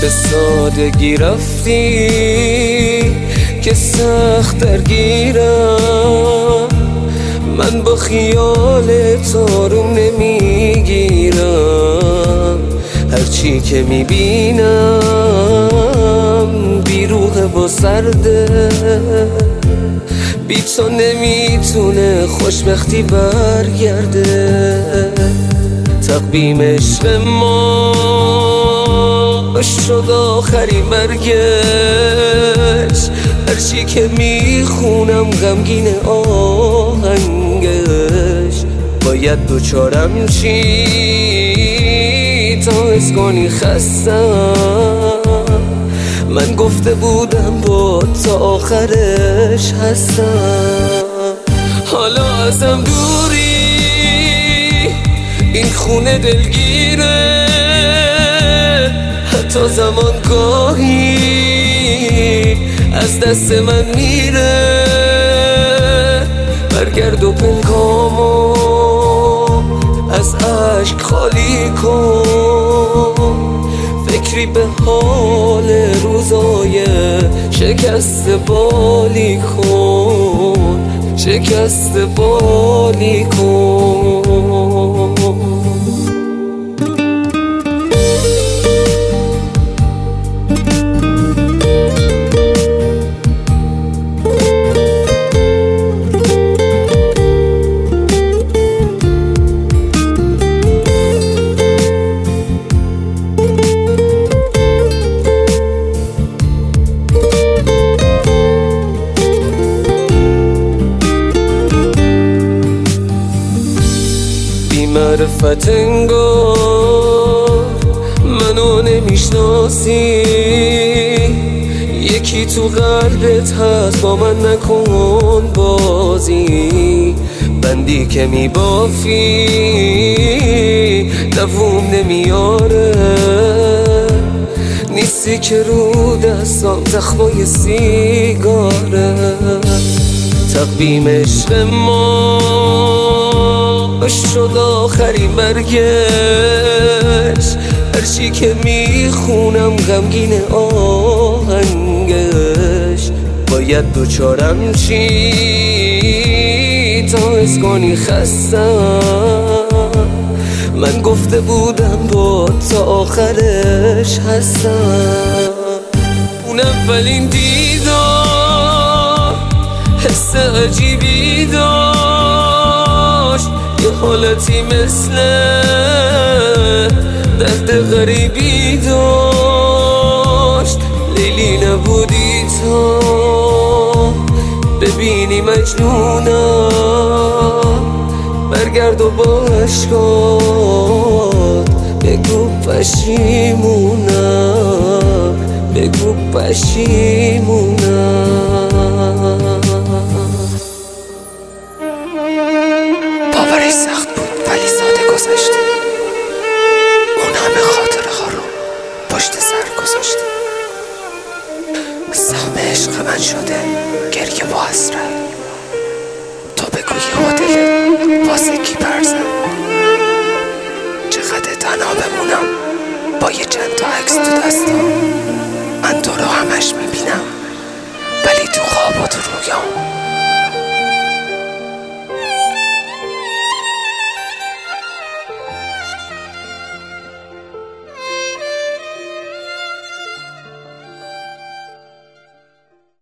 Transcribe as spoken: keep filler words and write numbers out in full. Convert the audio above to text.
به سادگی رفتی که سخت درگیرم، من با خیال تو رو نمیگیرم. هرچی که میبینم بیروحه و سرده، بی تو نمیتونه خوشبختی برگرده. تقویم عشق ما شد آخرین مرگش، هرچی که میخونم غمگین آهنگش. باید دوچارم چی تا حس کنی خستم، من گفته بودم با تا آخرش هستم. حالا ازم دوری، این خونه دلگیره، حتی زمان گاهی از دست من میره. برگرد و پنکامو از عشق خالی کن، فکری به حال روزای شکست بالی کن، شکست بالی کن. معرفت انگار منو نمیشناسی، یکی تو قلبت هست با من نکن بازی. بندی که میبافی دووم نمیاره، نیستی که رو دستام زخمای سیگاره. تقویم عشق ما شد آخرین مرگش، هرچی که میخونم غمگین آهنگش. باید دوچارم چی تا حس کنی خستم، من گفته بودم با تا آخرش هستم. اون اولین دیدار حس عجیبی داشت، یه حالتی مثل درد غریبی داشت. لیلی نبودی تا ببینی مجنونم، برگرد و با عشقات بگو پشیمونم، بگو پشیمونم. باورش سخت بود ولی ساده گذشت، اون همه خاطره ها رو پشت سر گذاشت. سهم عشق من شده گریه و حسرت، تو بگو یه دلت واسه کی برزن. چقدر تنها بمونم با یه چند تا عکس تو دستام، من تو رو همش میبینم ولی تو خواب و تو رویام